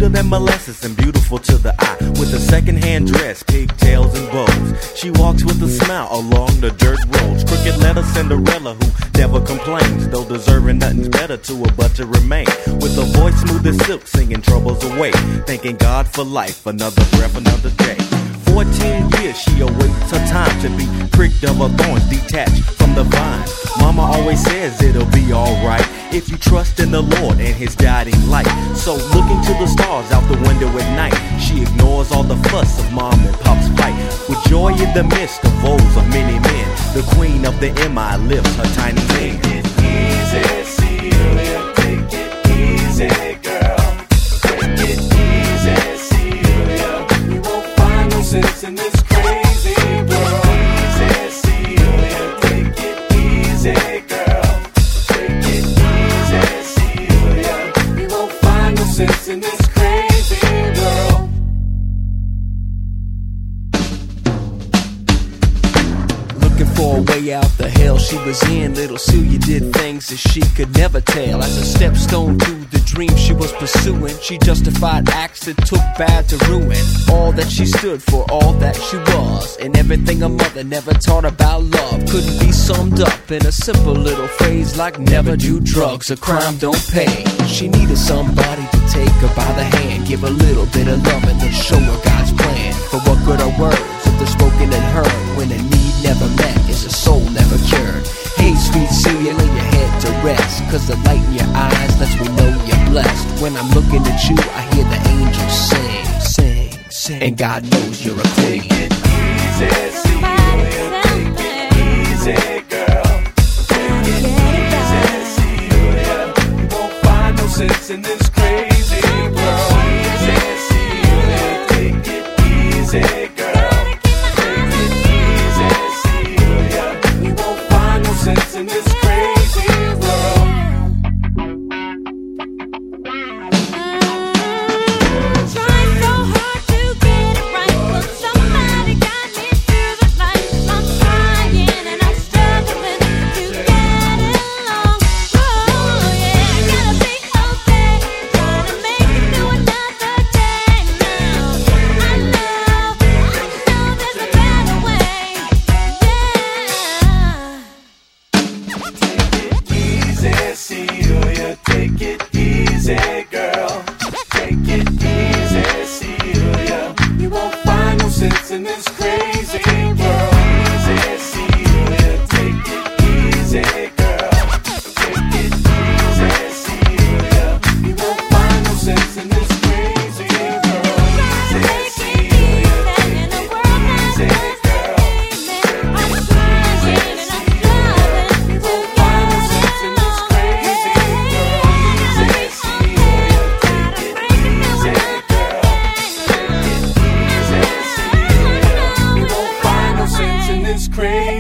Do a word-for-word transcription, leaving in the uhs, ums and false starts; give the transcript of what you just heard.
sweeter than molasses and beautiful to the eye. With a second-hand dress, pigtails and bows. She walks with a smile along the dirt roads. Crooked letter Cinderella who never complains, though deserving nothing's better to her but to remain. With a voice smooth as silk, singing troubles away. Thanking God for life, another breath, another day. Fourteen years she awaits her time to be pricked of her thorns, detached from the vine. Mama always says it'll be alright if you trust in the Lord and His guiding light. So looking to the stars out the window at night, she ignores all the fuss of mom and pop's fight. With joy in the midst of woes of many men, the queen of the M I lifts her tiny hand. Take it easy, Celia, take it easy, girl. Take it easy, Celia. You won't find no sense in this crazy world. Easy, Celia, take it easy, girl. Take it easy, Celia. You won't find no sense in this crazy world. Looking for a way out the hell she was in, little Celia did things that she could never tell. As a stepstone to the dream she was pursuing, she justified acts that took bad to ruin all that she stood for, all that she was, and everything her mother never taught about love couldn't be summed up in a simple little phrase like never do drugs, a crime don't pay. She needed somebody to take her by the hand, give a little bit of love and then show her God's plan. For what good are words if they're spoken and heard when a need never met is a soul never cured? Hey sweet Celia, lay your head to rest, cause the light in your eyes lets me know you're blessed. When I'm looking at you, I hear the angels sing, sing, sing, and God knows you're a queen. Take it easy, Celia, take it easy, girl. Take it easy, Celia. You won't find no sense in this crazy world. Easy, Celia, take it easy, girl. Take it easy, Celia. You won't find no sense in this crazy world. Trying so hard to get it right, but somebody got me through the night. I'm trying and I'm struggling to get along. Oh yeah, got a big old day, trying to make it through another day. Now I know, I know there's a better way. Yeah. Easy, Celia, take it easy, girl. Take it easy, Celia. You won't find no sense in this crazy world. Easy, Celia, take it easy, girl. Take it easy, Celia. You won't find no sense in this crazy world. Easy, Celia, take it easy, girl. I'm trying and I'm struggling. You won't find no sense in this crazy world. Easy, Celia, take it easy, girl. Take it easy, Celia. You won't find no sense in this crazy